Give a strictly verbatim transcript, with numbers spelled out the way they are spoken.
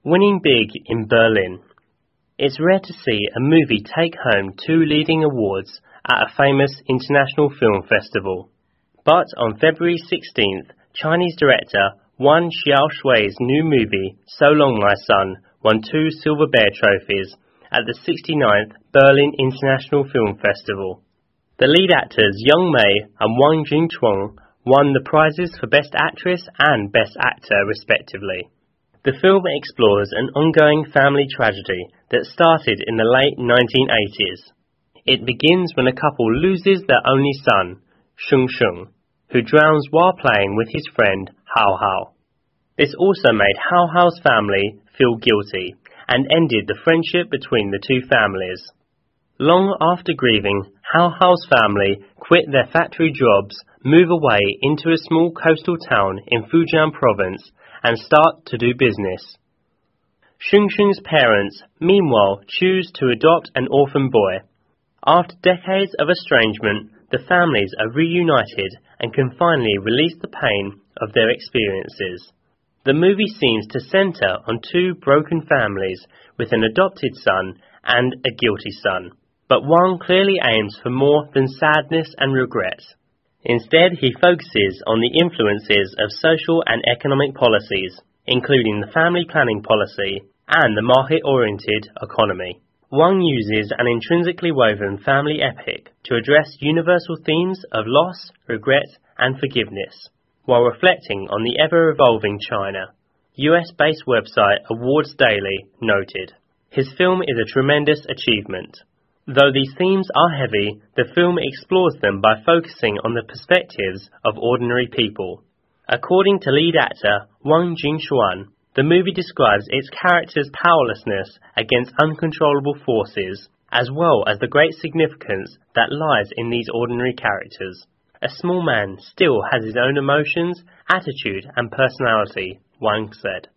Winning big in Berlin. It's rare to see a movie take home two leading awards at a famous international film festival. But on February sixteenth, Chinese director Wang Xiaoshui's new movie, So Long My Son, won two Silver Bear trophies at the sixty-ninth Berlin International Film Festival. The lead actors Yang Mei and Wang Jingchuan won the prizes for Best Actress and Best Actor respectively. The film explores an ongoing family tragedy that started in the late nineteen eighties. It begins when a couple loses their only son, Sheng Sheng, who drowns while playing with his friend Hao Hao. This also made Hao Hao's family feel guilty and ended the friendship between the two families. Long after grieving, Hao Hao's family quit their factory jobs, move away into a small coastal town in Fujian province, and start to do business. Sheng Sheng's parents, meanwhile, choose to adopt an orphan boy. After decades of estrangement, the families are reunited and can finally release the pain of their experiences. The movie seems to center on two broken families with an adopted son and a guilty son, but one clearly aims for more than sadness and regret. Instead, he focuses on the influences of social and economic policies, including the family planning policy and the market-oriented economy. Wang uses an intrinsically woven family epic to address universal themes of loss, regret, and forgiveness, while reflecting on the ever-evolving China. U S-based website Awards Daily noted, "His film is a tremendous achievement. Though these themes are heavy, the film explores them by focusing on the perspectives of ordinary people." According to lead actor Wang Jingchuan, the movie describes its characters' powerlessness against uncontrollable forces, as well as the great significance that lies in these ordinary characters. A small man still has his own emotions, attitude and personality, Wang said.